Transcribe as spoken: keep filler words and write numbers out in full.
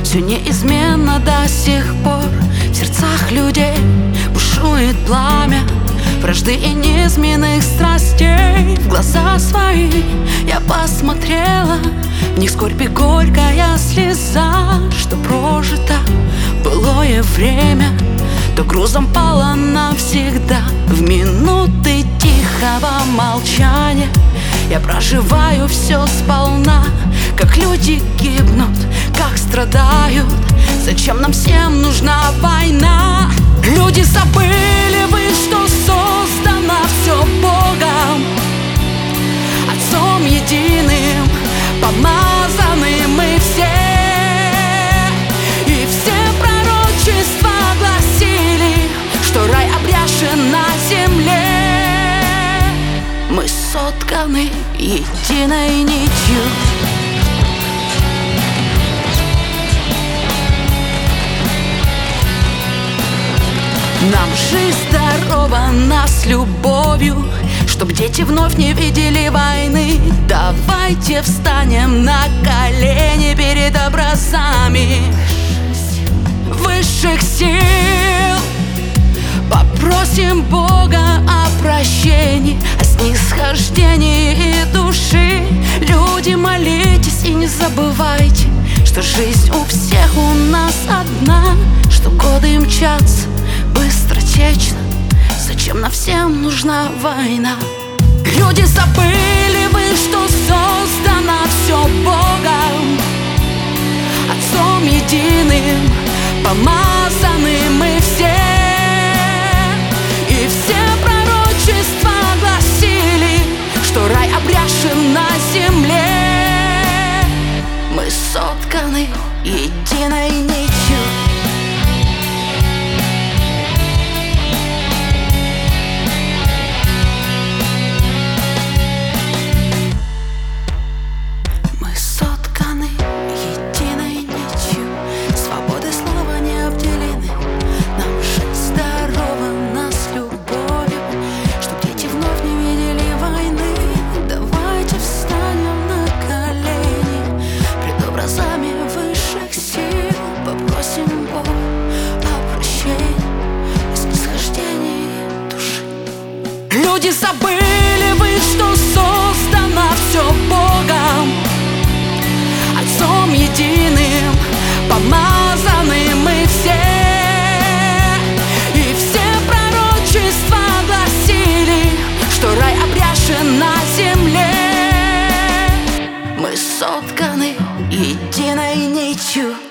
все неизменно до сих пор. В сердцах людей бушует пламя вражды и низменных страстей. В глаза свои я посмотрела, в них скорбь и горькая слеза, что прожито былое время, то грузом пало навсегда. В минуты тихого молчания я проживаю все сполна, как люди гибнут, как страдают. Зачем нам всем нужна война? Люди, забыли вы, что создано все Богом, Отцом единым, помазаны мы все. И все пророчества гласили, что рай обряжен на земле. Мы сотканы единой нитью. Нам жизнь дарована с любовью, чтоб дети вновь не видели войны. Давайте встанем на колени перед образами высших сил, попросим Бога о прощении, о снисхождении души. Люди, молитесь и не забывайте, что жизнь у всех у нас одна, что годы мчатся быстротечно. Зачем нам всем нужна война? Люди, забыли вы, что создано все Богом, Отцом единым, помазаны мы все. И все пророчества гласили, что рай обряжен на земле. Мы сотканы единой нитью. Люди, забыли вы, что создано все Богом, Отцом единым, помазаны мы все. И все пророчества гласили, что рай обряжен на земле. Мы сотканы единой нитью.